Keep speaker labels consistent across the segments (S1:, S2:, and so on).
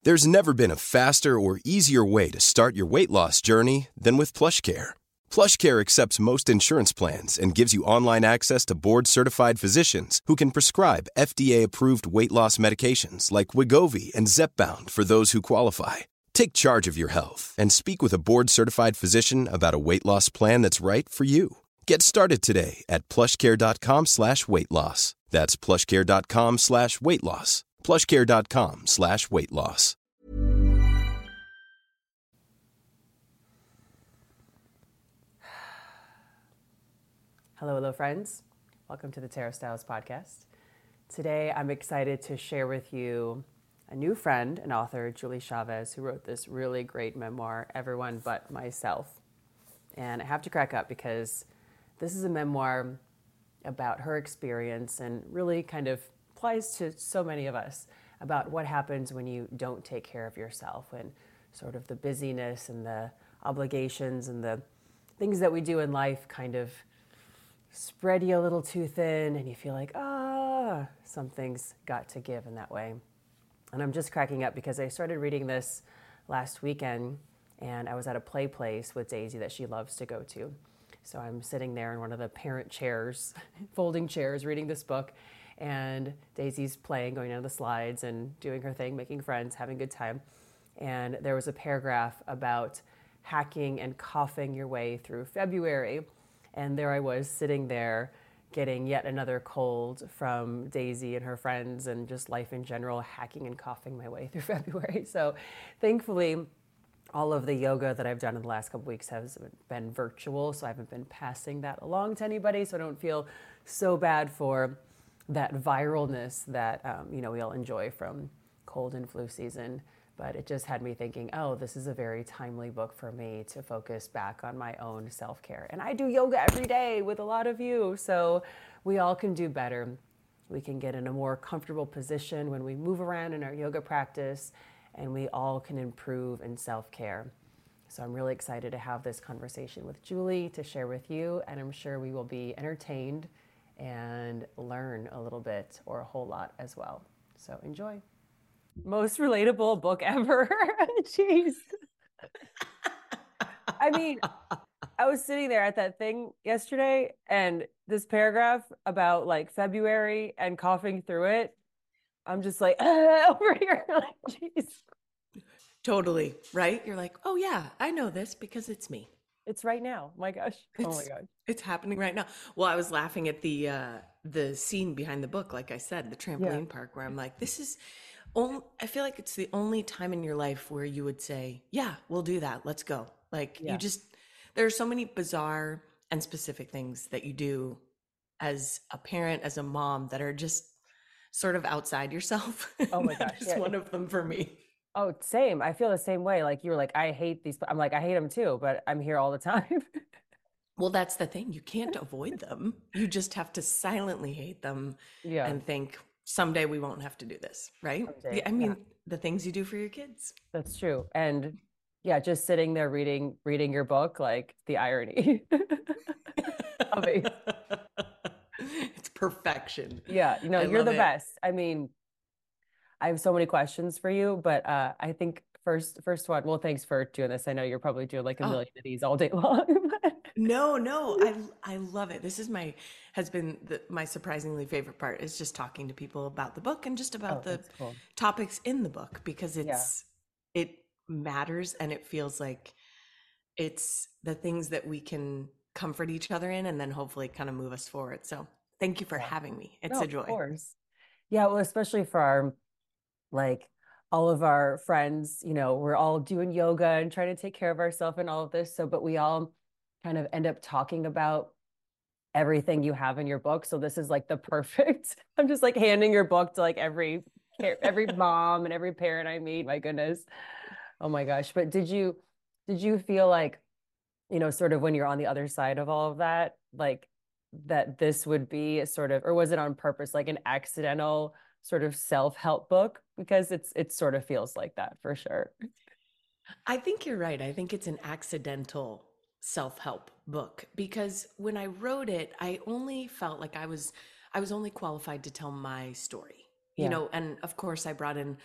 S1: There's never been a faster or easier way to start your weight loss journey than with PlushCare. PlushCare accepts most insurance plans and gives you online access to board-certified physicians who can prescribe FDA-approved weight loss medications like Wegovy and Zepbound for those who qualify. Take charge of your health and speak with a board-certified physician about a weight loss plan that's right for you. Get started today at plushcare.com/weight-loss. That's plushcare.com/weight-loss. plushcare.com/weight-loss.
S2: Hello, friends. Welcome to the Tarot Styles Podcast. Today, I'm excited to share with you a new friend and author, Julie Chavez, who wrote this really great memoir, Everyone But Myself. And I have to crack up because this is a memoir about her experience and really kind of applies to so many of us about what happens when you don't take care of yourself and sort of the busyness and the obligations and the things that we do in life kind of spread you a little too thin and you feel like, something's got to give in that way. And I'm just cracking up because I started reading this last weekend and I was at a play place with Daisy that she loves to go to. So I'm sitting there in one of the parent chairs, folding chairs, reading this book, and Daisy's playing, going down the slides and doing her thing, making friends, having a good time. And there was a paragraph about hacking and coughing your way through February. And there I was sitting there getting yet another cold from Daisy and her friends and just life in general, hacking and coughing my way through February. So thankfully, all of the yoga that I've done in the last couple weeks has been virtual, so I haven't been passing that along to anybody, so I don't feel so bad for that viralness that we all enjoy from cold and flu season. But it just had me thinking, this is a very timely book for me to focus back on my own self-care. And I do yoga every day with a lot of you, so we all can do better. We can get in a more comfortable position when we move around in our yoga practice, and we all can improve in self-care. So I'm really excited to have this conversation with Julie to share with you, and I'm sure we will be entertained and learn a little bit or a whole lot as well. So enjoy. Most relatable book ever. Jeez. I mean, I was sitting there at that thing yesterday and this paragraph about like February and coughing through it, I'm just like, over here, like, jeez.
S3: Totally, right? You're like, oh yeah, I know this because it's me.
S2: It's right now. My gosh. Oh my God.
S3: It's happening right now. Well, I was laughing at the scene behind the book, like I said, the trampoline park, where I'm like, I feel like it's the only time in your life where you would say, yeah, we'll do that. Let's go. Like there are so many bizarre and specific things that you do as a parent, as a mom, that are just sort of outside yourself.
S2: Oh my gosh.
S3: It's one of them for me.
S2: Oh, same. I feel the same way. Like you were like, I hate these. I'm like, I hate them too, but I'm here all the time.
S3: Well, that's the thing. You can't avoid them. You just have to silently hate them and think, someday we won't have to do this, right? The things you do for your kids.
S2: That's true. And just sitting there reading your book, like the irony of it.
S3: It's perfection.
S2: Yeah, you're the best. I mean, I have so many questions for you, but I think first one, well, thanks for doing this. I know you're probably doing like a million of these all day long.
S3: No, I love it. This is my surprisingly favorite part, is just talking to people about the book and just about the topics in the book, because it matters and it feels like it's the things that we can comfort each other in and then hopefully kind of move us forward. So thank you for having me. It's a joy.
S2: Of course. Yeah, well, especially for our, like, all of our friends, we're all doing yoga and trying to take care of ourselves and all of this. So, but we all kind of end up talking about everything you have in your book. So this is like the perfect, I'm just like handing your book to like every mom and every parent I meet. My goodness. Oh my gosh. But did you feel like, sort of when you're on the other side of all of that, like that this would be a sort of, or was it on purpose, like an accidental sort of self-help book? Because it sort of feels like that for sure.
S3: I think you're right. I think it's an accidental self-help book, because when I wrote it, I only felt like I was only qualified to tell my story, and of course I brought in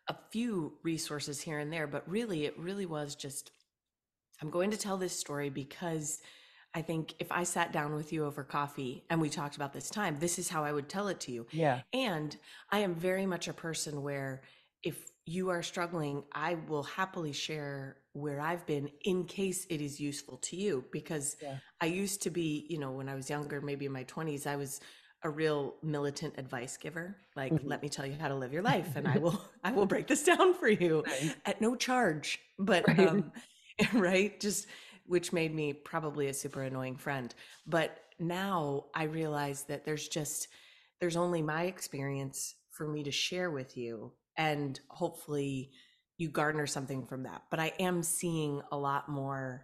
S3: a few resources here and there, but really, it really was just, I'm going to tell this story because I think if I sat down with you over coffee and we talked about this time, this is how I would tell it to you.
S2: Yeah.
S3: And I am very much a person where if you are struggling, I will happily share where I've been in case it is useful to you. Because
S2: Yeah.
S3: I used to be, when I was younger, maybe in my 20s, I was a real militant advice giver. Like,
S2: Mhm.
S3: let me tell you how to live your life, and I will break this down for you
S2: Nice.
S3: at no charge. But
S2: Right.
S3: right, just which made me probably a super annoying friend. But now I realize that there's only my experience for me to share with you, and hopefully you garner something from that. But I am seeing a lot more.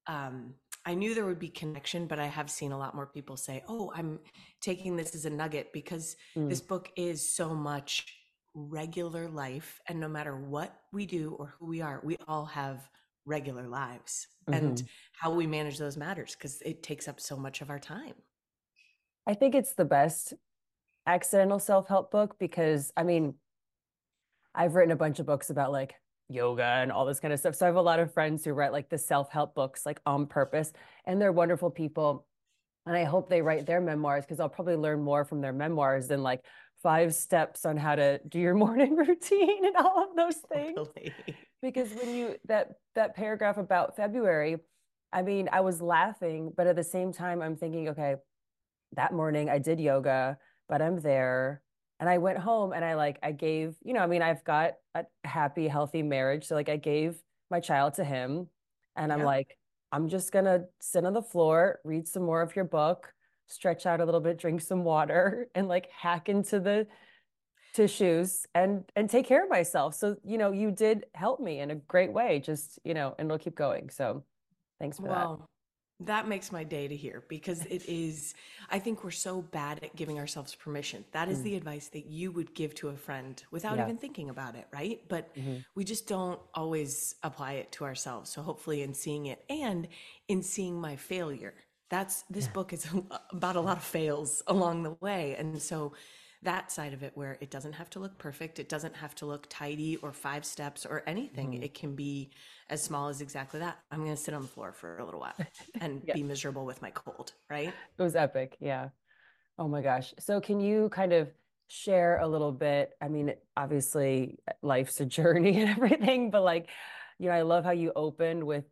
S3: I knew there would be connection, but I have seen a lot more people say, "Oh, I'm taking this as a nugget," because
S2: Mm.
S3: this book is so much regular life, and no matter what we do or who we are, we all have regular lives, and
S2: Mhm.
S3: how we manage those matters because it takes up so much of our time.
S2: I think it's the best accidental self-help book because I mean, I've written a bunch of books about like yoga and all this kind of stuff. So I have a lot of friends who write like the self-help books like on purpose, and they're wonderful people. And I hope they write their memoirs because I'll probably learn more from their memoirs than like 5 steps on how to do your morning routine and all of those things.
S3: Totally.
S2: Because when you that paragraph about February, I mean, I was laughing, but at the same time, I'm thinking, okay, that morning I did yoga, but I'm there. And I went home and I gave, I mean, I've got a happy, healthy marriage. So like I gave my child to him and I'm
S3: Yep.
S2: like, I'm just gonna sit on the floor, read some more of your book, stretch out a little bit, drink some water, and like hack into the tissues and take care of myself. So, you did help me in a great way, just, and it'll keep going. So thanks for that.
S3: Well, that makes my day to hear because I think we're so bad at giving ourselves permission. That is
S2: Mm,
S3: the advice that you would give to a friend without
S2: yeah.
S3: even thinking about it, right? But
S2: Mhm.
S3: we just don't always apply it to ourselves. So hopefully in seeing it and in seeing my failure, this
S2: Yeah.
S3: book is about a lot of fails along the way. And so that side of it where it doesn't have to look perfect, it doesn't have to look tidy or 5 steps or anything.
S2: Mhm.
S3: It can be as small as exactly that. I'm going to sit on the floor for a little while and
S2: Yeah.
S3: be miserable with my cold, right?
S2: It was epic. Yeah. Oh my gosh. So can you kind of share a little bit? I mean, obviously life's a journey and everything, but like, I love how you opened with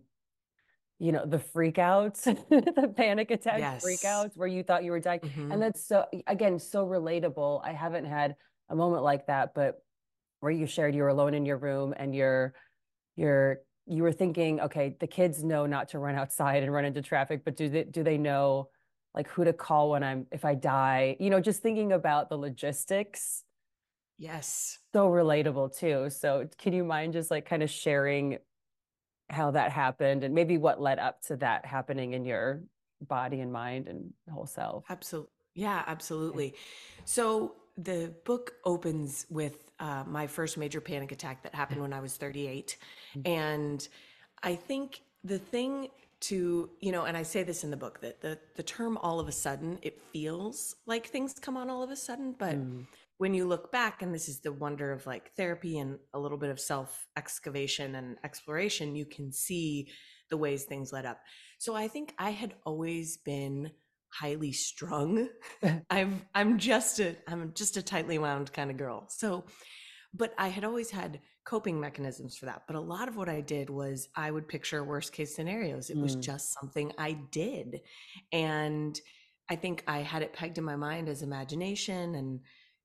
S2: the freakouts, the panic attack
S3: Yes.
S2: freakouts where you thought you were dying. And
S3: Hmm.
S2: that's so again, so relatable. I haven't had a moment like that, but where you shared you were alone in your room and you were thinking, okay, the kids know not to run outside and run into traffic, but do they know like who to call if I die? Just thinking about the logistics,
S3: Yes.
S2: so relatable too. So can you mind just like kind of sharing how that happened and maybe what led up to that happening in your body and mind and whole self?
S3: Absolutely. Yeah, absolutely. So the book opens with my first major panic attack that happened when I was 38. And I think the thing to, and I say this in the book that the term all of a sudden, it feels like things come on all of a sudden. But
S2: Mm,
S3: when you look back, and this is the wonder of like therapy and a little bit of self excavation and exploration, you can see the ways things led up. So I think I had always been highly strung. I'm just a tightly wound kind of girl. So, but I had always had coping mechanisms for that. But a lot of what I did was I would picture worst case scenarios. It was
S2: mm,
S3: just something I did. And I think I had it pegged in my mind as imagination. And,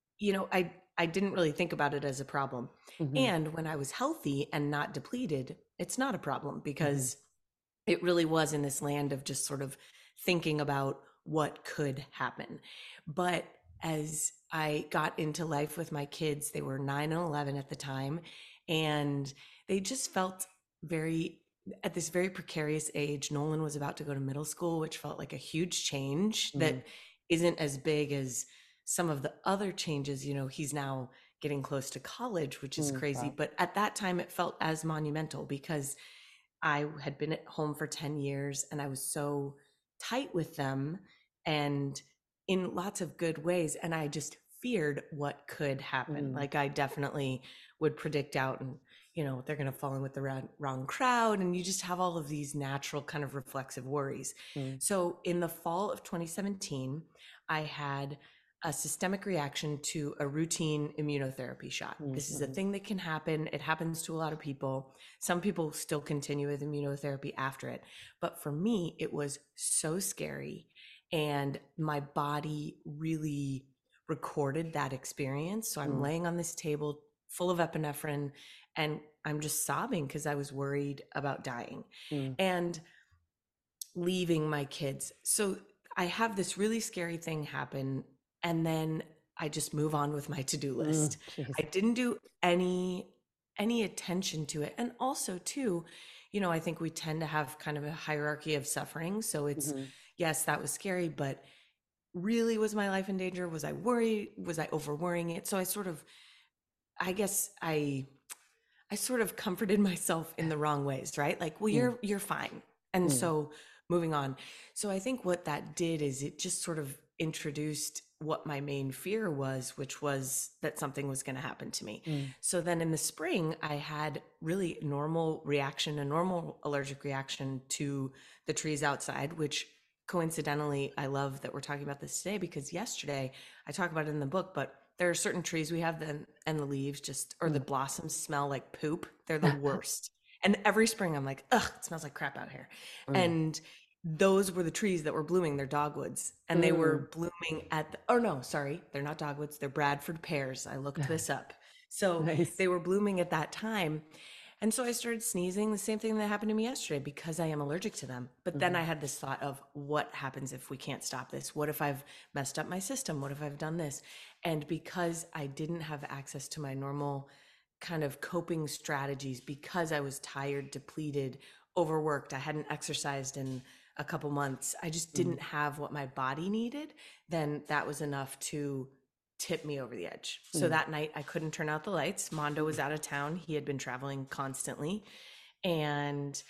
S3: I didn't really think about it as a problem.
S2: mhm,
S3: And when I was healthy and not depleted, it's not a problem
S2: mhm,
S3: because it really was in this land of just sort of thinking about what could happen. But as I got into life with my kids, they were 9 and 11 at the time, and they just felt very, at this very precarious age. Nolan was about to go to middle school, which felt like a huge change
S2: mm,
S3: that isn't as big as some of the other changes. He's now getting close to college, which is
S2: mm.
S3: crazy.
S2: Wow.
S3: But at that time, it felt as monumental because I had been at home for 10 years and I was so tight with them and in lots of good ways. And I just feared what could happen.
S2: Mm,
S3: Like I definitely would predict out, and they're going to fall in with the wrong crowd, and you just have all of these natural kind of reflexive worries. So in the fall of 2017, I had a systemic reaction to a routine immunotherapy shot. This is a thing that can happen. It happens to a lot of people. Some people still continue with immunotherapy after it. But for me, it was so scary. And my body really recorded that experience. So I'm laying on this table full of epinephrine, and I'm just sobbing because I was worried about dying and leaving my kids. So I have this really scary thing happen, and then I just move on with my to-do list. I didn't do any attention to it. And also too, I think we tend to have kind of a hierarchy of suffering. So it's, yes, that was scary, but really, was my life in danger? Was I worried? Was I over worrying it? So I guess I sort of comforted myself in the wrong ways, right? Like, well, you're fine. And so moving on. So I think what that did is it just sort of introduced what my main fear was, which was that something was going to happen to me. So then in the spring, I had really a normal allergic reaction to the trees outside, which coincidentally, I love that we're talking about this today, because yesterday I talk about it in the book, but there are certain trees we have and the leaves or the blossoms smell like poop. They're the worst. And every spring I'm like, ugh, it smells like crap out here. And those were the trees that were blooming. They're dogwoods, and they were blooming they're not dogwoods. They're Bradford pears. I looked this up. So they were blooming at that time. And so I started sneezing, the same thing that happened to me yesterday, because I am allergic to them. But then I had this thought of, what happens if we can't stop this? What if I've messed up my system? What if I've done this? And because I didn't have access to my normal kind of coping strategies, because I was tired, depleted, overworked, I hadn't exercised in a couple months, I just didn't have what my body needed, then that was enough to tip me over the edge. So that night I couldn't turn out the lights. Mondo was out of town. He had been traveling constantly. And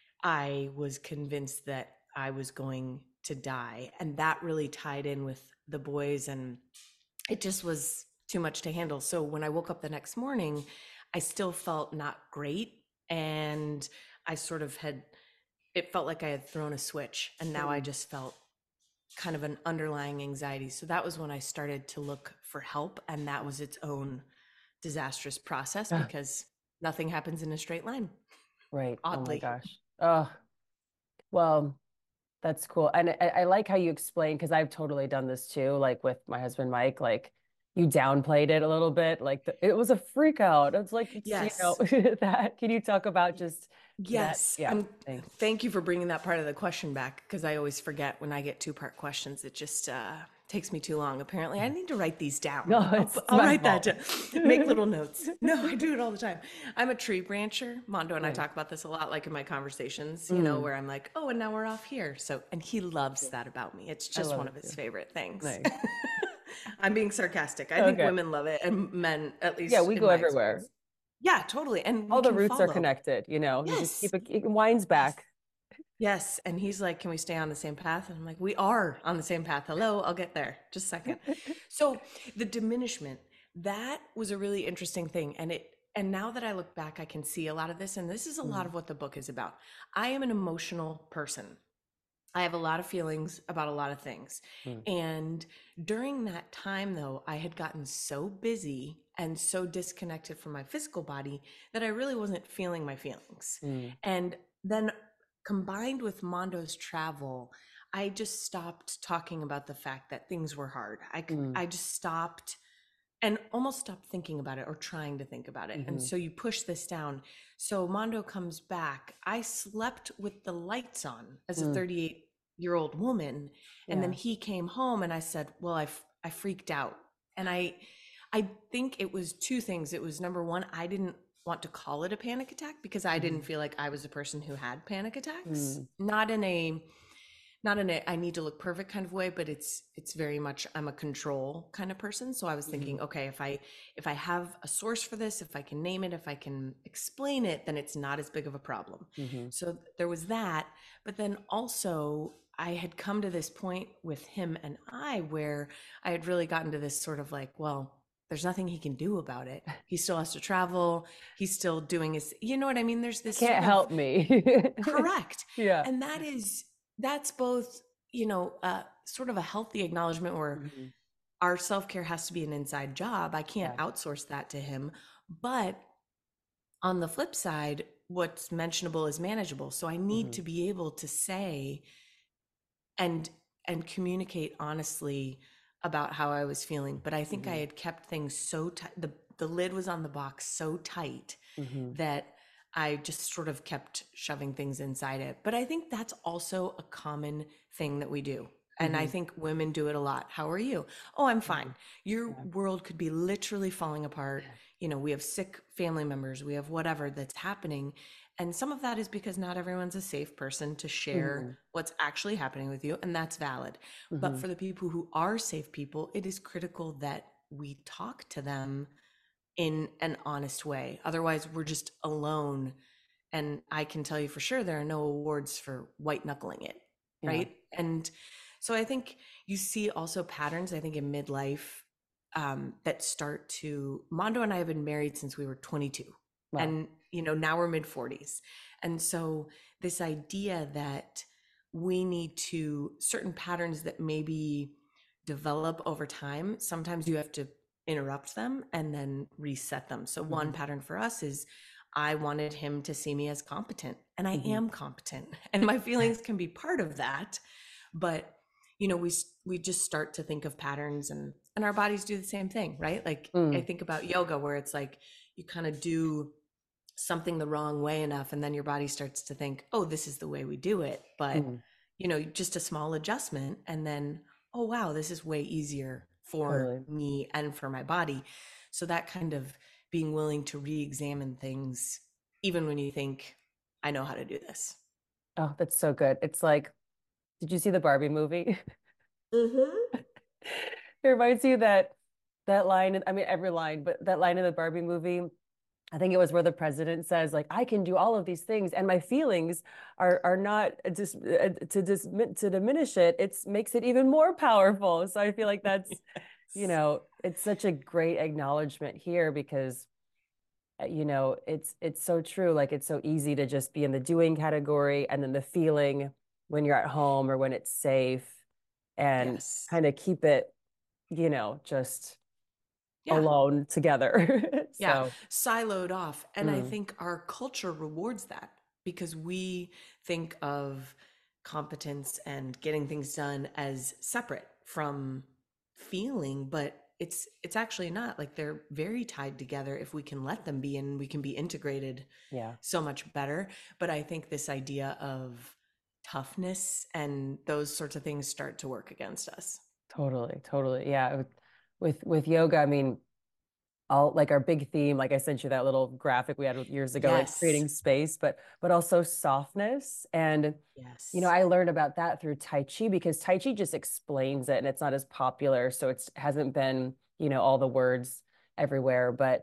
S3: I was convinced that I was going to die. And that really tied in with the boys, and it just was too much to handle. So when I woke up the next morning, I still felt not great. And I sort of it felt like I had thrown a switch, and now I just felt kind of an underlying anxiety. So that was when I started to look for help, and that was its own disastrous process, because nothing happens in a straight line.
S2: Right.
S3: Oddly.
S2: Oh my gosh. Oh, well, that's cool. And I like how you explain, because I've totally done this too, like with my husband, Mike, like you downplayed it a little bit. Like it was a freak out. It's like,
S3: Yes.
S2: that. Can you talk about just
S3: Yes.
S2: that? Yeah.
S3: Thank you for bringing that part of the question back, because I always forget when I get two-part questions. It just takes me too long. Apparently, I need to write these down.
S2: No,
S3: I'll write that down. Make little notes. No, I do it all the time. I'm a tree brancher. Mondo and I talk about this a lot, like in my conversations, where I'm like, oh, and now we're off here. And he loves that about me. It's just one of his favorite things. Nice. I'm being sarcastic. I think women love it, and men, at least.
S2: Yeah, we go everywhere.
S3: Experience. Yeah, totally. And
S2: all the roots are connected, you just keep it winds back.
S3: Yes. And he's like, can we stay on the same path? And I'm like, we are on the same path. Hello, I'll get there. Just a second. So the diminishment, that was a really interesting thing. And now that I look back, I can see a lot of this. And this is a lot of what the book is about. I am an emotional person. I have a lot of feelings about a lot of things. And during that time, though, I had gotten so busy and so disconnected from my physical body that I really wasn't feeling my feelings. And then combined with Mondo's travel, I just stopped talking about the fact that things were hard. I just stopped and almost stopped thinking about it, or trying to think about it. And so you push this down. So Mondo comes back. I slept with the lights on as a 38-year-old woman. And then he came home, and I said, well, I freaked out. And I think it was two things. It was, number one, I didn't want to call it a panic attack, because I didn't feel like I was a person who had panic attacks. Not in a I need to look perfect kind of way, but it's very much, I'm a control kind of person. So I was thinking, okay, if I have a source for this, if I can name it, if I can explain it, then it's not as big of a problem. So there was that. But then also, I had come to this point with him and I, where I had really gotten to this sort of like, well, there's nothing he can do about it. He still has to travel. He's still doing his, you know what I mean? There's this
S2: Can't
S3: sort of
S2: help me.
S3: correct.
S2: Yeah.
S3: And that's both, sort of a healthy acknowledgement where
S2: Mhm.
S3: our self-care has to be an inside job. I can't
S2: Yeah.
S3: outsource that to him. But on the flip side, what's mentionable is manageable. So I need
S2: Mhm.
S3: to be able to say and communicate honestly about how I was feeling. But I think I
S2: Mhm.
S3: had kept things so tight. The lid was on the box so tight
S2: Mhm.
S3: that I just sort of kept shoving things inside it. But I think that's also a common thing that we do. And I
S2: Mhm.
S3: think women do it a lot. How are you? Oh, I'm
S2: Mhm.
S3: fine. Your
S2: Yeah.
S3: world could be literally falling apart. We have sick family members, we have whatever that's happening. And some of that is because not everyone's a safe person to share
S2: Mhm.
S3: what's actually happening with you, and that's valid. But
S2: Mhm.
S3: for the people who are safe people, it is critical that we talk to them in an honest way. Otherwise, we're just alone. And I can tell you for sure, there are no awards for white knuckling it,
S2: Yeah.
S3: right? And so I think you see also patterns, I think, in midlife that start to. Mondo and I have been married since we were 22.
S2: Wow.
S3: And, now we're mid 40s. And so this idea that we need to, certain patterns that maybe develop over time, sometimes you have to interrupt them and then reset them. So one
S2: Mhm.
S3: pattern for us is I wanted him to see me as competent, and I
S2: Mhm.
S3: am competent, and my feelings can be part of that. But we just start to think of patterns, and our bodies do the same thing, right? Like I
S2: Mm.
S3: think about yoga, where it's like you kind of do something the wrong way enough, and then your body starts to think, oh, this is the way we do it. But
S2: Mm.
S3: just a small adjustment, and then, oh wow, this is way easier for
S2: Totally.
S3: me and for my body. So that kind of being willing to re-examine things even when you think, I know how to do this.
S2: Oh, that's so good. It's like, did you see the Barbie movie?
S3: Mm-hmm.
S2: It reminds you that line, I mean every line, but that line in the Barbie movie, I think it was where the president says, like, I can do all of these things and my feelings are not just to diminish it. It's makes it even more powerful. So I feel like that's, it's such a great acknowledgement here because it's so true. Like it's so easy to just be in the doing category and then the feeling when you're at home or when it's safe and
S3: Yes.
S2: kind of keep it, just
S3: Yeah.
S2: alone together.
S3: Yeah,
S2: So,
S3: siloed off. And I
S2: mm,
S3: think our culture rewards that because we think of competence and getting things done as separate from feeling, but it's actually not. Like they're very tied together if we can let them be, and we can be integrated
S2: yeah,
S3: so much better. But I think this idea of toughness and those sorts of things start to work against us.
S2: totally, totally. Yeah. With yoga, I mean, all like our big theme, like I sent you that little graphic we had years ago, like
S3: Yes.
S2: creating space, but also softness. And
S3: Yes.
S2: I learned about that through Tai Chi because Tai Chi just explains it and it's not as popular. So it's hasn't been, all the words everywhere. But,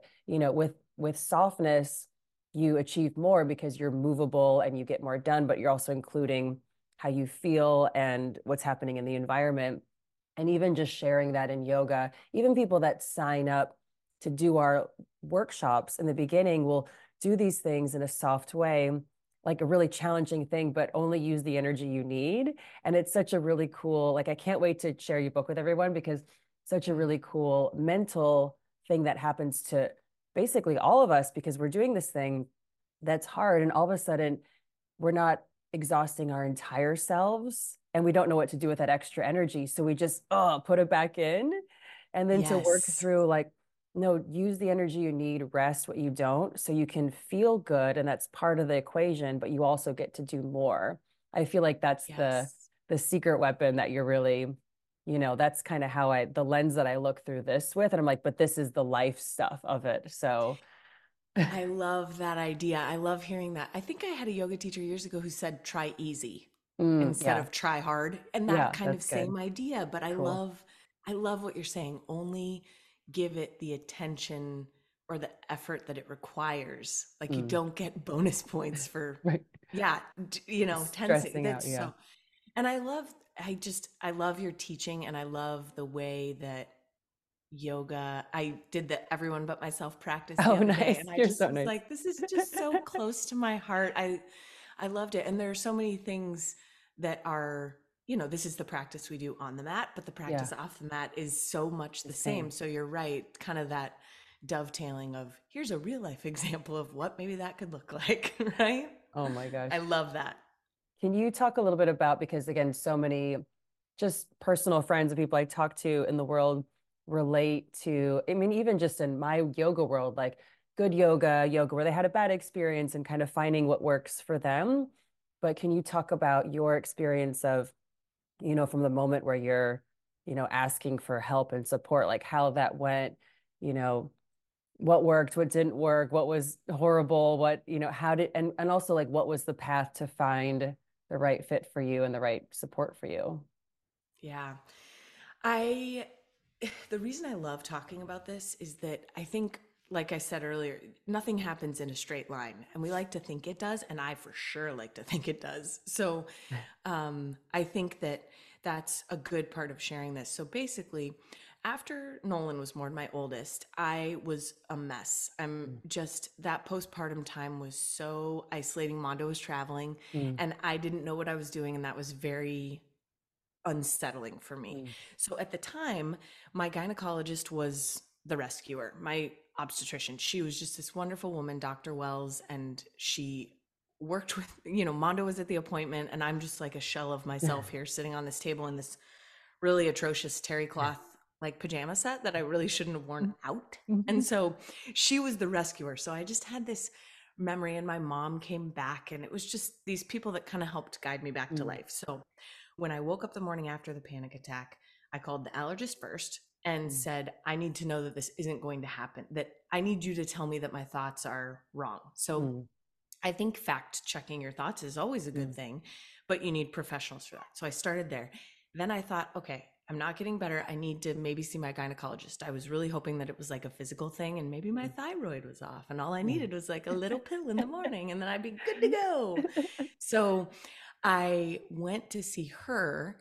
S2: with softness, you achieve more because you're movable and you get more done, but you're also including how you feel and what's happening in the environment. And even just sharing that in yoga, even people that sign up to do our workshops in the beginning will do these things in a soft way, like a really challenging thing, but only use the energy you need. And it's such a really cool, like, I can't wait to share your book with everyone because such a
S3: Mm.
S2: really cool mental thing that happens to basically all of us because we're doing this thing that's hard. And all of a sudden, we're not exhausting our entire selves and we don't know what to do with that extra energy. So we just, put it back in. And then to work
S3: Yes.
S2: through, like, no, use the energy you need, rest what you don't, so you can feel good. And that's part of the equation, but you also get to do more. I feel like that's
S3: Yes.
S2: the secret weapon that you're really, that's kind of how the lens that I look through this with. And I'm like, but this is the life stuff of it. So
S3: I love that idea. I love hearing that. I think I had a yoga teacher years ago who said try easy instead
S2: yeah,
S3: of try hard, and that
S2: yeah,
S3: kind of
S2: that's good.
S3: same idea, but
S2: Cool.
S3: I love what you're saying. Only give it the attention or the effort that it requires. Like you
S2: Mm.
S3: don't get bonus points for
S2: Right.
S3: yeah, tensing.
S2: Stressing out.
S3: That's
S2: Yeah.
S3: so. And I love your teaching, and I love the way that yoga. I did the everyone but myself practice the
S2: Oh,
S3: other day,
S2: nice.
S3: and I
S2: You're
S3: just
S2: so
S3: was
S2: nice.
S3: like, this is just so close to my heart. I loved it. And there are so many things that are, this is the practice we do on the mat, but the
S2: Yeah,
S3: practice off the mat is so much
S2: the
S3: the same.
S2: same.
S3: So you're right, kind of that dovetailing of here's a real life example of what maybe that could look like, right?
S2: Oh my gosh.
S3: I love that.
S2: Can you talk a little bit about, because again, so many just personal friends and people I talk to in the world relate to, I mean, even just in my yoga world, like good yoga where they had a bad experience and kind of finding what works for them. But can you talk about your experience of, from the moment where you're, asking for help and support, like how that went, you know, what worked, what didn't work, what was horrible, what, how did, and also like what was the path to find the right fit for you and the right support for you?
S3: Yeah. I the reason I love talking about this is that I think, like I said earlier, nothing happens in a straight line, and we like to think it does, and I for sure like to think it does. So I think that that's a good part of sharing this. So basically, after Nolan was born, my oldest, I was a mess. I'm just, that postpartum time was so isolating. Mondo was traveling,
S2: Mm,
S3: and I didn't know what I was doing, and that was very unsettling for me.
S2: mm,
S3: So at the time, my gynecologist was the rescuer. My obstetrician, she was just this wonderful woman, Dr. Wells, and she worked with, Mondo was at the appointment, and I'm just like a shell of myself here sitting on this table in this really atrocious terry cloth like pajama set that I really shouldn't have worn out. And so she was the rescuer. So I just had this memory, and my mom came back, and it was just these people that kind of helped guide me back to
S2: mm,
S3: life. So when I woke up the morning after the panic attack, I called the allergist first and
S2: mm,
S3: said, I need to know that this isn't going to happen, that I need you to tell me that my thoughts are wrong. So
S2: mm,
S3: I think fact checking your thoughts is always a good
S2: mm,
S3: thing, but you need professionals for that. So I started there. Then I thought, okay, I'm not getting better. I need to maybe see my gynecologist. I was really hoping that it was like a physical thing, and maybe my thyroid was off, and all I
S2: mm.
S3: needed was like a little pill in the morning, and then I'd be good to go. So I went to see her.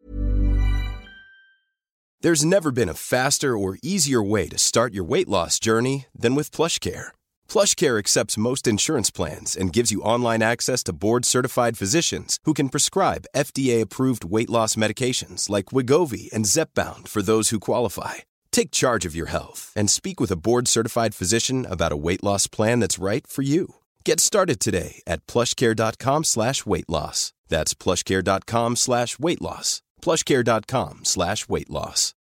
S1: There's never been a faster or easier way to start your weight loss journey than with PlushCare. PlushCare accepts most insurance plans and gives you online access to board-certified physicians who can prescribe FDA-approved weight loss medications like Wegovy and Zepbound for those who qualify. Take charge of your health and speak with a board-certified physician about a weight loss plan that's right for you. Get started today at plushcare.com/weight loss. That's plushcare.com/weight loss. plushcare.com/weight loss.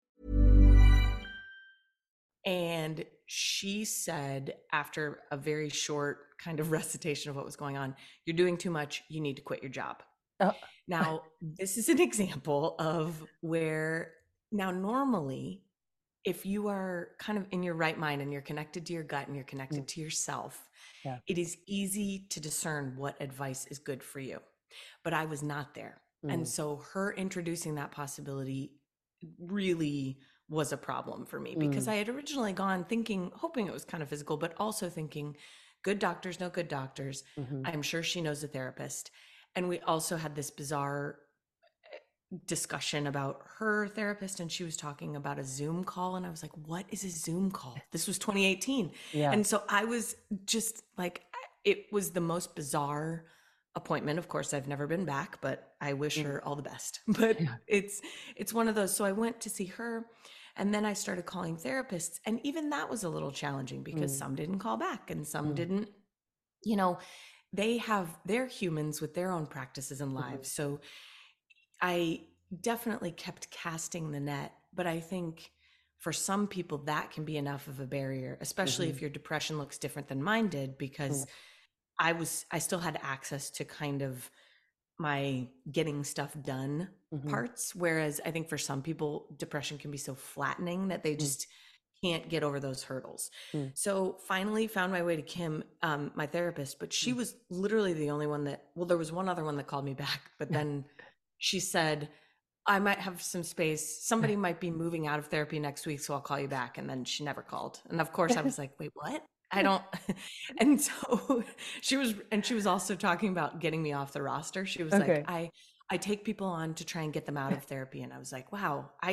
S3: And she said, after a very short kind of recitation of what was going on, you're doing too much. You need to quit your job.
S2: Uh,
S3: Now, this is an example of where, now, normally, if you are kind of in your right mind and you're connected to your gut and you're
S2: mm,
S3: connected to yourself,
S2: yeah.
S3: it is easy to discern what advice is good for you. But I was not there. And
S2: Mm,
S3: so her introducing that possibility really was a problem for me, because
S2: mm,
S3: I had originally gone thinking, hoping it was kind of physical, but also thinking good doctors know good doctors.
S2: mhm,
S3: I'm sure she knows a therapist. And we also had this bizarre discussion about her therapist, and she was talking about a Zoom call, and I was like, what is a Zoom call? This was 2018.
S2: yeah.
S3: And so I was just like, it was the most bizarre appointment. Of course, I've never been back, but I wish
S2: Mm,
S3: her all the best. But
S2: yeah.
S3: it's one of those. So I went to see her, and then I started calling therapists, and even that was a little challenging because
S2: Mm,
S3: some didn't call back and some
S2: mm,
S3: didn't, you know, they're humans with their own practices and
S2: mhm,
S3: lives. So I definitely kept casting the net, but I think for some people that can be enough of a barrier, especially
S2: mhm,
S3: if your depression looks different than mine did,
S2: mm,
S3: because I still had access to kind of my getting stuff done
S2: mhm,
S3: parts. Whereas I think for some people, depression can be so flattening that they
S2: mm,
S3: just can't get over those hurdles.
S2: mm,
S3: So finally found my way to Kim, my therapist, but she
S2: mm.
S3: was literally the only one that, well, there was one other one that called me back, but then she said, I might have some space. Somebody might be moving out of therapy next week, so I'll call you back. And then she never called. And of course I was like, wait, what? I don't. And so she was also talking about getting me off the roster. She was like,
S2: Okay.
S3: I take people on to try and get them out of therapy. And I was like, wow,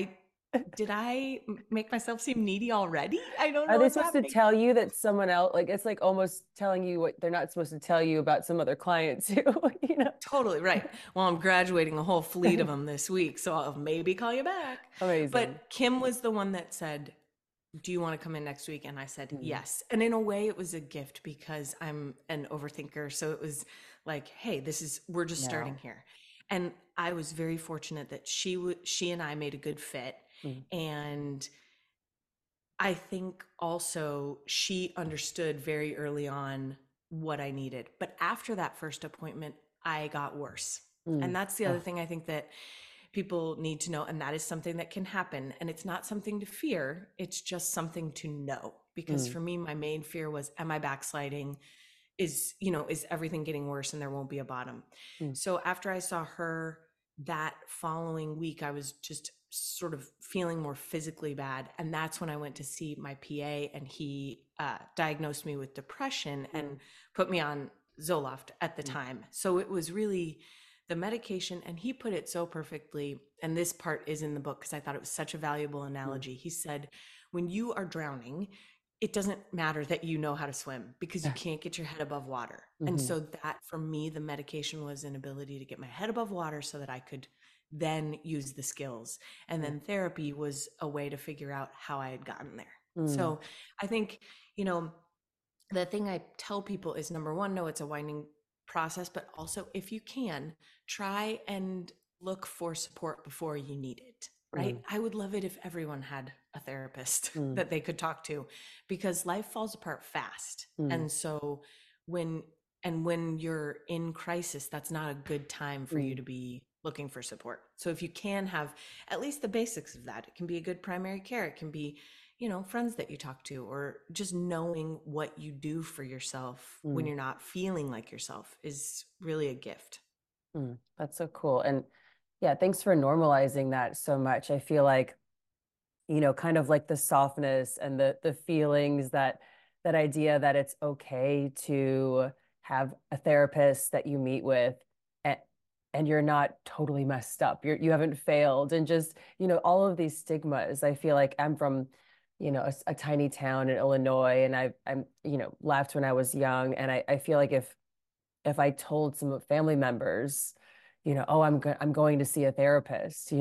S3: Did I make myself seem needy already? I don't
S2: Are
S3: know
S2: they
S3: what's
S2: supposed to
S3: happening.
S2: tell you that someone else, like it's like almost telling you what they're not supposed to tell you about some other client too, you know?
S3: Totally right. Well, I'm graduating a whole fleet of them this week, so I'll maybe call you back. But
S2: Amazing.
S3: Kim was the one that said, do you want to come in next week? And I said,
S2: Mm.
S3: yes. And in a way, it was a gift because I'm an overthinker. So it was like, hey, we're just starting
S2: No.
S3: here. And I was very fortunate that she and I made a good fit.
S2: Mm.
S3: And I think also she understood very early on what I needed. But after that first appointment, I got worse. And
S2: Mm.
S3: that's the other
S2: Oh.
S3: thing I think that people need to know. And that is something that can happen. And it's not something to fear, it's just something to know. Because
S2: Mm.
S3: for me, my main fear was, am I backsliding? Is everything getting worse and there won't be a bottom?
S2: Mm.
S3: So after I saw her that following week, I was just sort of feeling more physically bad. And that's when I went to see my PA, and he diagnosed me with depression and put me on Zoloft at the
S2: Mm.
S3: time. So it was really the medication. And he put it so perfectly. And this part is in the book because I thought it was such a valuable
S2: Mm.
S3: analogy. He said, when you are drowning, it doesn't matter that you know how to swim because you can't get your head above water. And
S2: Mhm.
S3: so that for me, the medication was an ability to get my head above water so that I could then use the skills. And
S2: Mm.
S3: then therapy was a way to figure out how I had gotten there.
S2: Mm.
S3: So I think, you know, the thing I tell people is number one, no, it's a winding process, but also if you can, try and look for support before you need it, right?
S2: Mm.
S3: I would love it if everyone had a therapist
S2: Mm.
S3: that they could talk to because life falls apart fast.
S2: Mm.
S3: And so when when you're in crisis, that's not a good time for you
S2: Mm.
S3: to be looking for support. So if you can have at least the basics of that, it can be a good primary care, it can be, you know, friends that you talk to, or just knowing what you do for yourself when
S2: Mm.
S3: you're not feeling like yourself is really a gift.
S2: Mm. That's so cool. And yeah, thanks for normalizing that so much. I feel like, kind of like the softness and the feelings, that idea that it's okay to have a therapist that you meet with, and, and you're not totally messed up. You haven't failed, and just, all of these stigmas. I feel like I'm from, a tiny town in Illinois, and I'm, left when I was young. And I feel like if I told some family members, oh, I'm going to see a therapist,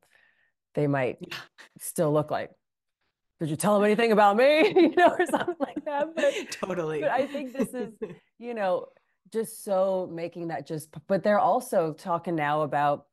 S2: they might
S3: Yeah,
S2: still look like, did you tell them anything about me? Or something like that. But
S3: totally.
S2: I think this is, you know, just so making that but they're also talking now about,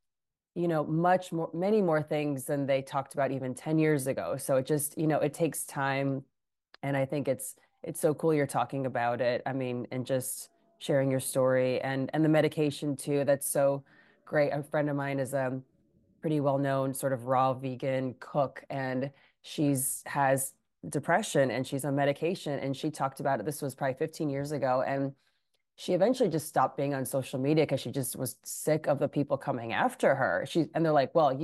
S2: much more, many more things than they talked about even 10 years ago. So it just, it takes time. And I think it's so cool you're talking about it. I mean, and just sharing your story and the medication too. That's so great. A friend of mine is pretty well-known sort of raw vegan cook, and she's has depression and she's on medication, and she talked about it. This was probably 15 years ago, and she eventually just stopped being on social media because she just was sick of the people coming after her. And they're like, well,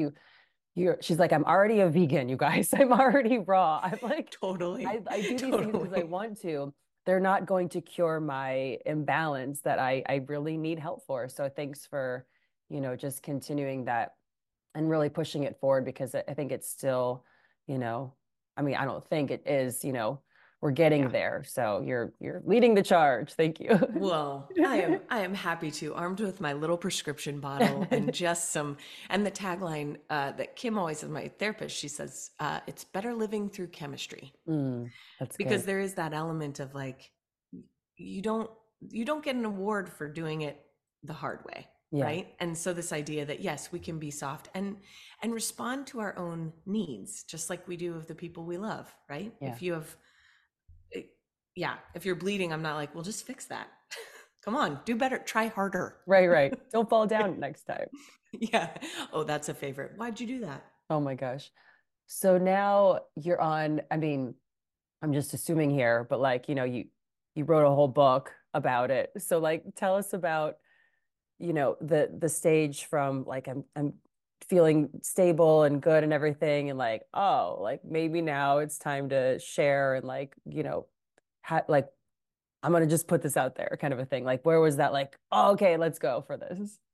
S2: she's like, I'm already a vegan, you guys. I'm already raw. I'm like,
S3: Totally.
S2: I do these things because I
S3: Totally.
S2: want to. They're not going to cure my imbalance that I really need help for. So thanks for, just continuing that and really pushing it forward, because I think it's still, you know, I mean, I don't think it is, we're getting
S3: Yeah.
S2: there. So you're leading the charge. Thank you.
S3: Well, I am happy to, armed with my little prescription bottle and just some, and the tagline that Kim always is my therapist, she says, it's better living through chemistry,
S2: Mm, that's
S3: because
S2: good.
S3: there is that element of like, you don't you don't get an award for doing it the hard way,
S2: Yeah.
S3: right? And so this idea that yes, we can be soft and respond to our own needs just like we do of the people we love, right?
S2: Yeah.
S3: If you have eh, yeah, if you're bleeding, I'm not like, well, just fix that. Come on, do better, try harder.
S2: Right, right. Don't fall down next time.
S3: Yeah. Oh, that's a favorite. Why'd you do that?
S2: Oh my gosh. So now you're on, I mean, I'm just assuming here, but like, you wrote a whole book about it. So like tell us about, the stage from like I'm feeling stable and good and everything, and like, oh, like maybe now it's time to share, and like, like I'm gonna just put this out there kind of a thing. Like where was that, like, oh, okay, let's go for this.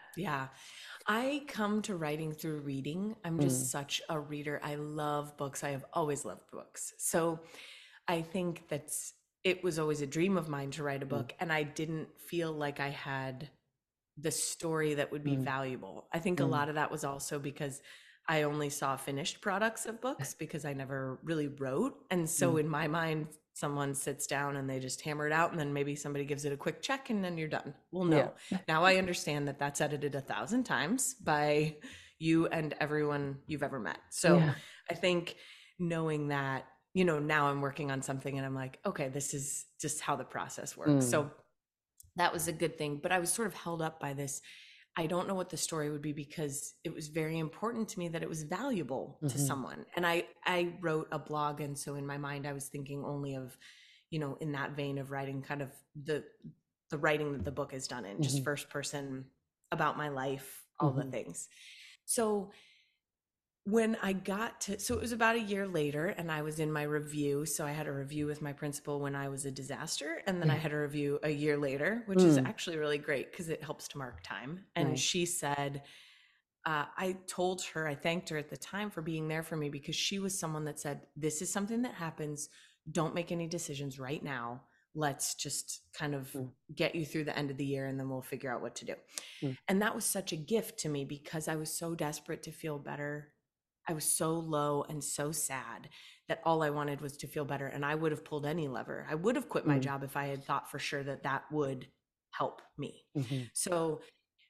S3: Yeah. I come to writing through reading. I'm just such a reader. I love books. I have always loved books. So I think it was always a dream of mine to write a book, and I didn't feel like I had the story that would be valuable. I think a lot of that was also because I only saw finished products of books because I never really wrote. And so in my mind, someone sits down and they just hammer it out, and then maybe somebody gives it a quick check and then you're done. Well, no. Now I understand that that's edited 1,000 times by you and everyone you've ever met. So I think knowing that, now I'm working on something and I'm like, okay, this is just how the process works. So that was a good thing. But I was sort of held up by this. I don't know what the story would be because it was very important to me that it was valuable to someone. And I wrote a blog. And so in my mind, I was thinking only of, in that vein of writing kind of the writing that the book is done in, just first person about my life, all the things. So when I so it was about a year later and I was in my review. So I had a review with my principal when I was a disaster. And then I had a review a year later, which is actually really great because it helps to mark time. And she said, I thanked her at the time for being there for me because she was someone that said, this is something that happens. Don't make any decisions right now. Let's just kind of get you through the end of the year and then we'll figure out what to do. And that was such a gift to me because I was so desperate to feel better. I was so low and so sad that all I wanted was to feel better. And I would have pulled any lever. I would have quit my job if I had thought for sure that that would help me. So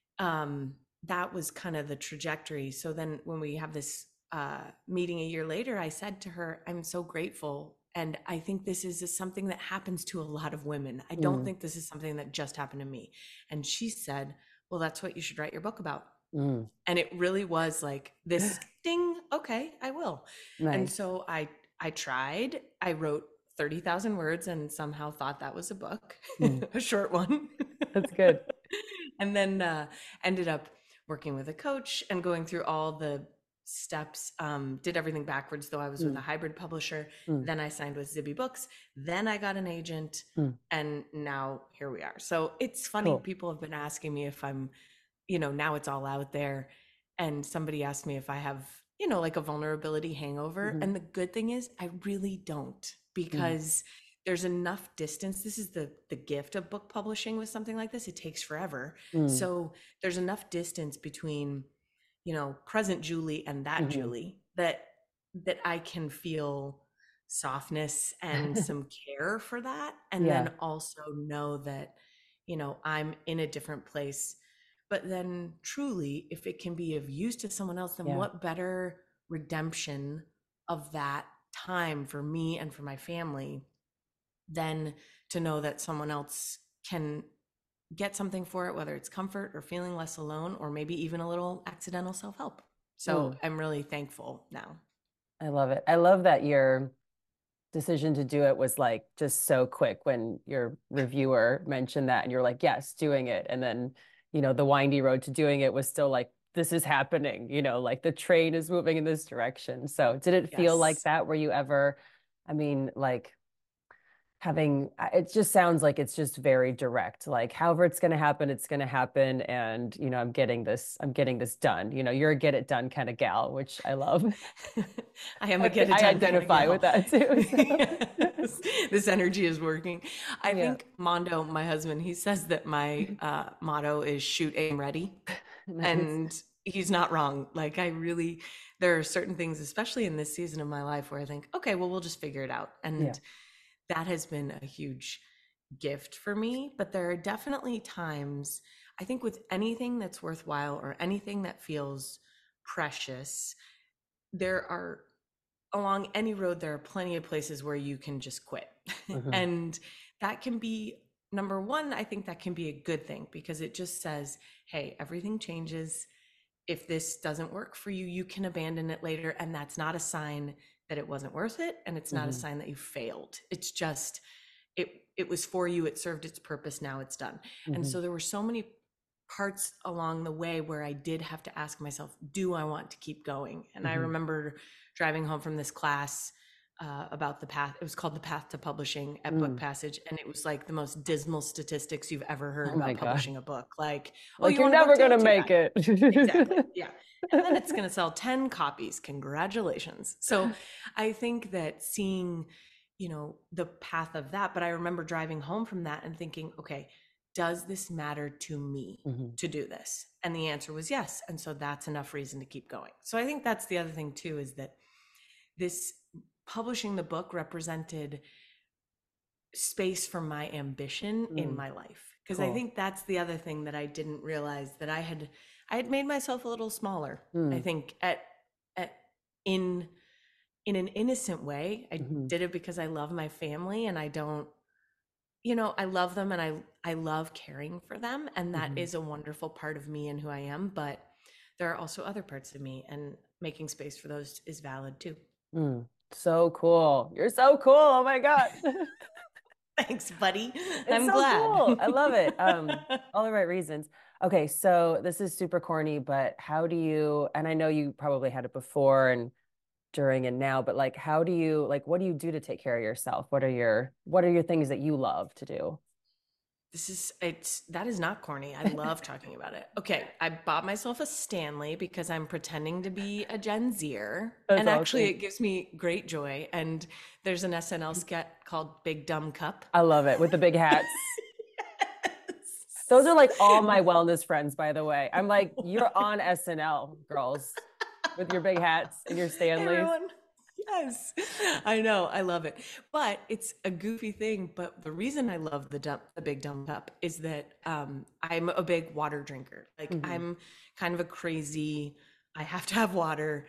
S3: that was kind of the trajectory. So then when we have this meeting a year later, I said to her, I'm so grateful. And I think this is something that happens to a lot of women. I don't think this is something that just happened to me. And she said, well, that's what you should write your book about. And it really was like this ding. Okay, I will. Nice. And so I tried. I wrote 30,000 words and somehow thought that was a book, a short one.
S2: That's good.
S3: And then ended up working with a coach and going through all the steps, did everything backwards, though I was with a hybrid publisher. Then I signed with Zibby Books. Then I got an agent and now here we are. So it's funny. Cool. People have been asking me if I'm, now it's all out there. And somebody asked me if I have, like a vulnerability hangover. And the good thing is I really don't because there's enough distance. This is the gift of book publishing with something like this. It takes forever. So there's enough distance between, present Julie and that Julie that I can feel softness and some care for that. And then also know that, I'm in a different place. But then truly, if it can be of use to someone else, then what better redemption of that time for me and for my family than to know that someone else can get something for it, whether it's comfort or feeling less alone, or maybe even a little accidental self-help. So I'm really thankful now.
S2: I love it. I love that your decision to do it was like just so quick when your reviewer mentioned that and you're like, yes, doing it. And then, the windy road to doing it was still like, this is happening, like the train is moving in this direction. So did it feel like that? Were you ever, like it just sounds like it's just very direct, like however it's going to happen. And, I'm getting this done. You're a get it done kind of gal, which I love.
S3: I am a get it done.
S2: I identify with that too. So.
S3: Yes. This energy is working. I think Mondo, my husband, he says that my motto is shoot, aim, ready. Nice. And he's not wrong. Like there are certain things, especially in this season of my life where I think, okay, well, we'll just figure it out. And that has been a huge gift for me. But there are definitely times, I think with anything that's worthwhile or anything that feels precious, along any road, there are plenty of places where you can just quit. And that can be, number one, I think that can be a good thing because it just says, hey, everything changes. If this doesn't work for you, you can abandon it later. And that's not a sign that it wasn't worth it. And it's not a sign that you failed. It's just, it was for you. It served its purpose. Now it's done. And so there were so many parts along the way where I did have to ask myself, do I want to keep going? And I remember driving home from this class about the path. It was called The Path to Publishing at Book Passage. And it was like the most dismal statistics you've ever heard
S2: Oh my
S3: about
S2: God.
S3: publishing a book. Like, oh,
S2: Like
S3: you
S2: you're
S3: want a
S2: never
S3: book deal?
S2: going to
S3: Too
S2: make
S3: bad.
S2: it.
S3: Exactly. Yeah. And then it's going to sell 10 copies. Congratulations. So I think that seeing, the path of that, but I remember driving home from that and thinking, okay, does this matter to me to do this? And the answer was yes. And so that's enough reason to keep going. So I think that's the other thing too, is that this publishing the book represented space for my ambition in my life. Because
S2: Cool.
S3: I think that's the other thing that I didn't realize, that I had made myself a little smaller. I think in an innocent way. I did it because I love my family, and I don't, I love them, and I love caring for them. And that is a wonderful part of me and who I am. But there are also other parts of me, and making space for those is valid too.
S2: So cool. You're so cool. Oh my God.
S3: Thanks, buddy.
S2: It's
S3: I'm
S2: so
S3: glad.
S2: cool. I love it. All the right reasons. Okay, so this is super corny, but how do you, and I know you probably had it before and during and now, but like how do you, like what do you do to take care of yourself? What are your things that you love to do?
S3: That is not corny. I love talking about it. Okay, I bought myself a Stanley because I'm pretending to be a Gen Zer.
S2: That's
S3: And actually
S2: awesome.
S3: it gives me great joy. And there's an SNL sketch called Big Dumb Cup.
S2: I love it with the big hats. Those are like all my wellness friends, by the way. I'm like, you're on SNL, girls, with your big hats and your Stanleys.
S3: Everyone, yes, I know, I love it. But it's a goofy thing. But the reason I love the Big Dumb Cup is that I'm a big water drinker. Like I'm kind of a crazy. I have to have water.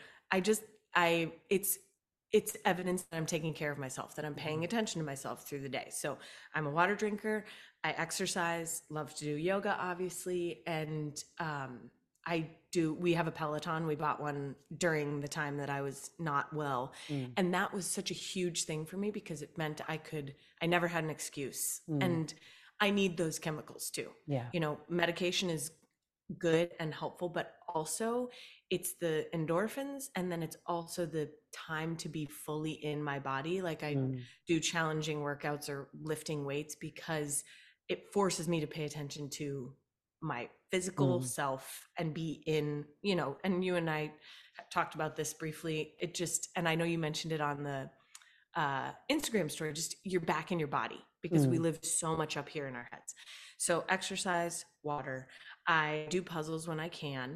S3: It's evidence that I'm taking care of myself, that I'm paying attention to myself through the day. So I'm a water drinker. I exercise, love to do yoga, obviously. And we have a Peloton. We bought one during the time that I was not well. And that was such a huge thing for me because it meant I never had an excuse. And I need those chemicals too.
S2: Yeah.
S3: Medication is good and helpful, but also it's the endorphins, and then it's also the time to be fully in my body. Like I do challenging workouts or lifting weights because it forces me to pay attention to my physical self and be in, and you and I talked about this briefly. And I know you mentioned it on the Instagram story, just you're back in your body because we live so much up here in our heads. So exercise, water. I do puzzles when I can.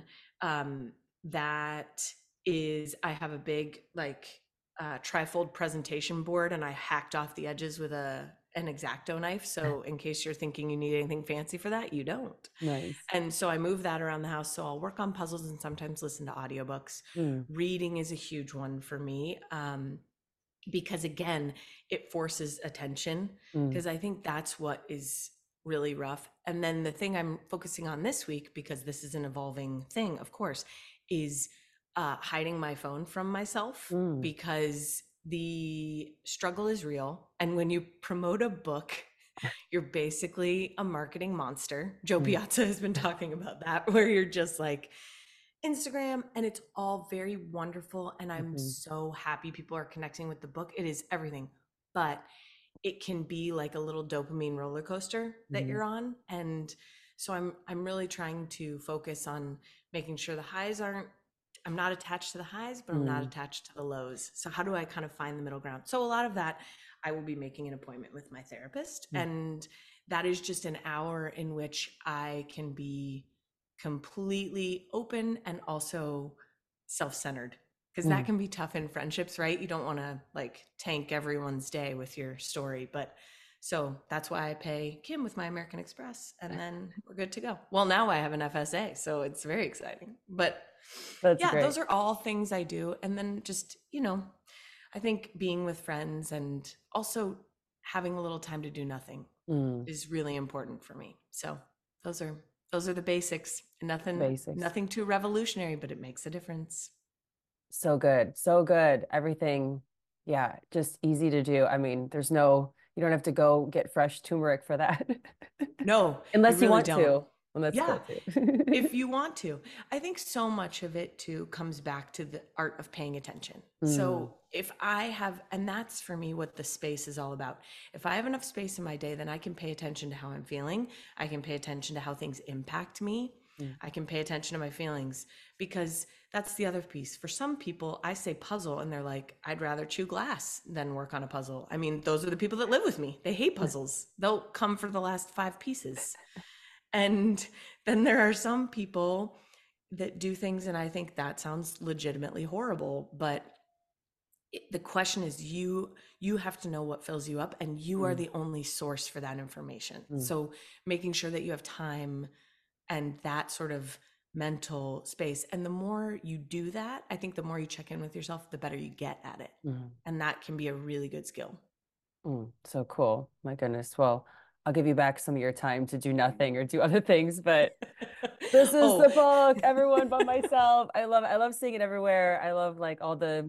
S3: I have a big trifold presentation board, and I hacked off the edges with an X-Acto knife. So in case you're thinking you need anything fancy for that, you don't.
S2: Nice.
S3: And so I move that around the house. So I'll work on puzzles and sometimes listen to audiobooks. Reading is a huge one for me. Because again, it forces attention, because I think that's what is really rough. And then the thing I'm focusing on this week, because this is an evolving thing, of course, is hiding my phone from myself, because the struggle is real. And when you promote a book, you're basically a marketing monster. Joe Piazza has been talking about that, where you're just like, Instagram, and it's all very wonderful, and I'm so happy people are connecting with the book. It is everything, but it can be like a little dopamine roller coaster that you're on. And so I'm really trying to focus on making sure I'm not attached to the highs, but I'm not attached to the lows. So how do I kind of find the middle ground? So a lot of that, I will be making an appointment with my therapist, and that is just an hour in which I can be completely open and also self-centered, because that can be tough in friendships, right? You don't want to tank everyone's day with your story. But so that's why I pay Kim with my American Express, and then we're good to go. Well, now I have an FSA, so it's very exciting. But
S2: That's
S3: yeah,
S2: great.
S3: those are all things I do. And then just, I think being with friends and also having a little time to do nothing is really important for me. So those are the basics. Nothing too revolutionary, but it makes a difference.
S2: So good. So good. Everything. Yeah. Just easy to do. I mean, you don't have to go get fresh turmeric for that.
S3: No,
S2: Unless
S3: you
S2: you
S3: really
S2: want
S3: don't.
S2: to. And that's
S3: Yeah,
S2: cool too.
S3: if you want to. I think so much of it too comes back to the art of paying attention.
S2: Mm,
S3: So if I have, and that's for me what the space is all about. If I have enough space in my day, then I can pay attention to how I'm feeling. I can pay attention to how things impact me.
S2: mm,
S3: I can pay attention to my feelings because that's the other piece. For some people, I say puzzle and they're like, I'd rather chew glass than work on a puzzle. I mean, those are the people that live with me. They hate puzzles. They'll come for the last 5 pieces. And then there are some people that do things, and I think that sounds legitimately horrible, but the question is you have to know what fills you up, and you are
S2: mm,
S3: the only source for that information.
S2: mm.
S3: So making sure that you have time and that sort of mental space, and the more you do that, I think the more you check in with yourself, the better you get at it.
S2: Mm,
S3: And that can be a really good skill.
S2: so cool. My goodness. Well, I'll give you back some of your time to do nothing or do other things, but this is
S3: Oh,
S2: the book, Everyone But Myself. I love seeing it everywhere. I love like all the,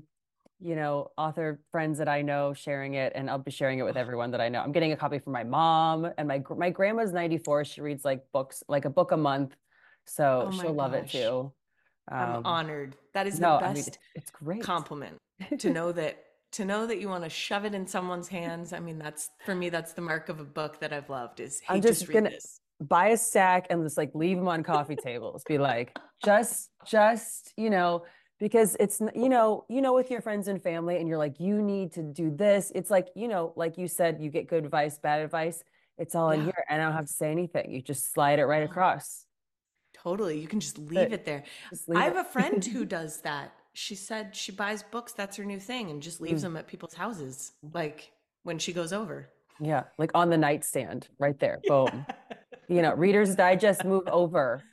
S2: author friends that I know sharing it, and I'll be sharing it with everyone that I know. I'm getting a copy for my mom, and my grandma's 94. She reads like books, like a book a month. So
S3: oh my
S2: she'll love it
S3: gosh.
S2: too.
S3: I'm
S2: Um,
S3: honored. That is the
S2: no, I mean
S3: best
S2: it's great.
S3: compliment to know that you want to shove it in someone's hands. I mean, that's for me, that's the mark of a book that I've loved is, hey,
S2: I'm
S3: just
S2: just
S3: read
S2: gonna
S3: this.
S2: buy a stack and just like leave them on coffee tables. Be like, just, because it's, with your friends and family, and you're like, you need to do this. It's like, like you said, you get good advice, bad advice. It's all in
S3: Yeah,
S2: here, and I don't have to say anything. You just slide it right
S3: no,
S2: across.
S3: totally. You can just leave
S2: But
S3: it there.
S2: just
S3: I
S2: leave
S3: have
S2: it.
S3: a friend who does that. She said she buys books, that's her new thing, and just leaves
S2: Mm,
S3: them at people's houses, like when she goes over.
S2: yeah, like on the nightstand, right there. Boom. Reader's Digest, move over.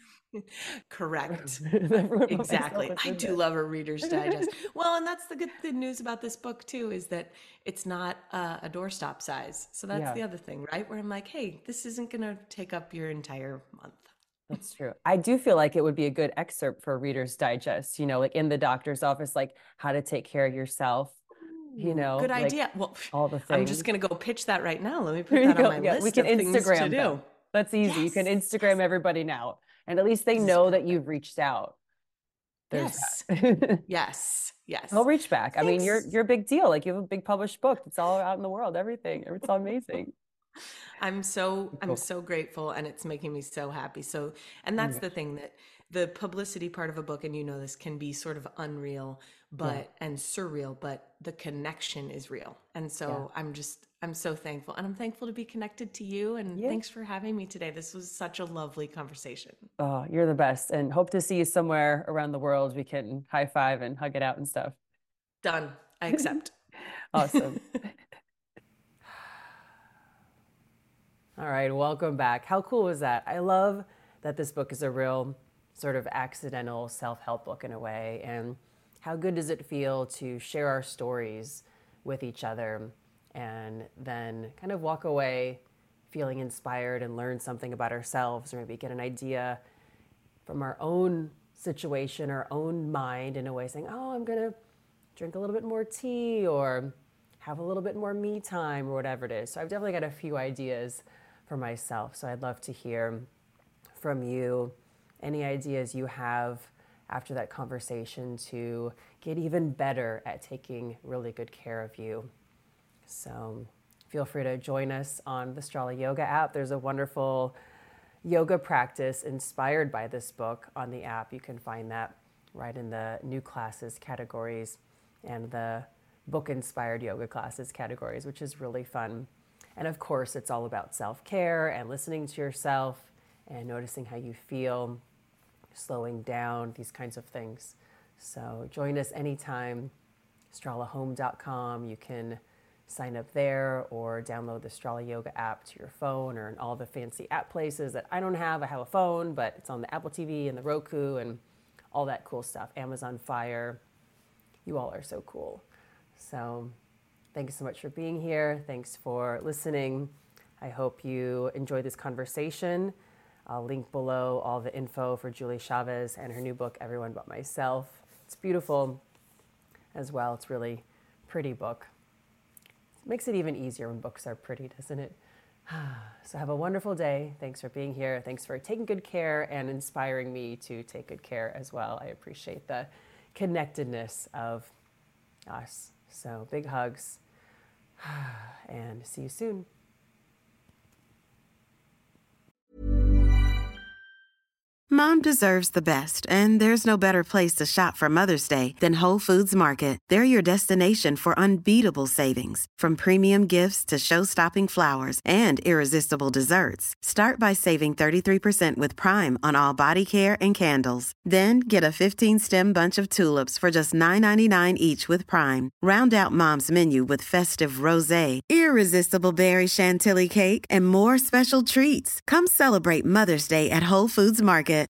S3: Correct.
S2: Everyone but myself
S3: Exactly.
S2: is
S3: I
S2: in
S3: do love a Reader's Digest. Well, and that's the good news about this book too, is that it's not a doorstop size. So that's
S2: Yeah.
S3: the other thing, right? Where I'm like, hey, this isn't going to take up your entire month.
S2: That's true. I do feel like it would be a good excerpt for Reader's Digest, like in the doctor's office, like how to take care of yourself,
S3: Ooh, good
S2: like
S3: idea. Well,
S2: all the
S3: I'm just
S2: things.
S3: going to go pitch that right now. Let me
S2: Here
S3: put
S2: you
S3: that on
S2: go.
S3: my
S2: Yeah, we
S3: list
S2: can
S3: of things to
S2: Instagram them.
S3: do.
S2: That's easy. You can
S3: Yes.
S2: Instagram
S3: Yes.
S2: everybody now. And at least they
S3: This is
S2: know that
S3: perfect.
S2: you've reached out. There's
S3: Yes.
S2: that.
S3: Yes.
S2: They'll
S3: Yes.
S2: reach back. I mean, you're
S3: Thanks.
S2: you're a big deal. Like you have a big published book. It's all out in the world, everything. It's all amazing.
S3: I'm
S2: Cool.
S3: so grateful, and it's making me so happy. So, and
S2: Oh my
S3: that's the
S2: gosh.
S3: thing, that the publicity part of a book, and this can be sort of unreal,
S2: Yeah.
S3: but and surreal, but the connection is real. And
S2: Yeah.
S3: so I'm so thankful, and I'm thankful to be connected to you, and
S2: Yeah.
S3: thanks for having me today. This was such a lovely conversation.
S2: Oh, you're the best. And hope to see you somewhere around the world. We can high five and hug it out and stuff.
S3: Done. I accept.
S2: Awesome. All right, welcome back. How cool was that? I love that this book is a real sort of accidental self-help book in a way. And how good does it feel to share our stories with each other and then kind of walk away feeling inspired and learn something about ourselves, or maybe get an idea from our own situation, our own mind in a way, saying, oh, I'm going to drink a little bit more tea or have a little bit more me time or whatever it is. So I've definitely got a few ideas for myself. So I'd love to hear from you any ideas you have after that conversation to get even better at taking really good care of you. So feel free to join us on the Strala Yoga app. There's a wonderful yoga practice inspired by this book on the app. You can find that right in the new classes categories and the book inspired yoga classes categories, which is really fun. And of course, it's all about self-care and listening to yourself and noticing how you feel, slowing down, these kinds of things. So join us anytime, stralahome.com. You can sign up there or download the Strala Yoga app to your phone or in all the fancy app places that I don't have. I have a phone, but it's on the Apple TV and the Roku and all that cool stuff. Amazon Fire. You all are so cool. So thanks so much for being here. Thanks for listening. I hope you enjoyed this conversation. I'll link below all the info for Julie Chavez and her new book, Everyone But Myself. It's beautiful as well. It's really pretty book. It makes it even easier when books are pretty, doesn't it? So have a wonderful day. Thanks for being here. Thanks for taking good care and inspiring me to take good care as well. I appreciate the connectedness of us. So big hugs and see you soon.
S4: Mom deserves the best, and there's no better place to shop for Mother's Day than Whole Foods Market. They're your destination for unbeatable savings, from premium gifts to show-stopping flowers and irresistible desserts. Start by saving 33% with Prime on all body care and candles. Then get a 15-stem bunch of tulips for just $9.99 each with Prime. Round out Mom's menu with festive rosé, irresistible berry chantilly cake, and more special treats. Come celebrate Mother's Day at Whole Foods Market.